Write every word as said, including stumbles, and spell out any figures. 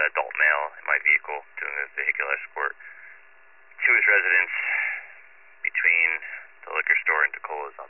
adult male in my vehicle doing a vehicular escort to his residence between the liquor store and Tacola's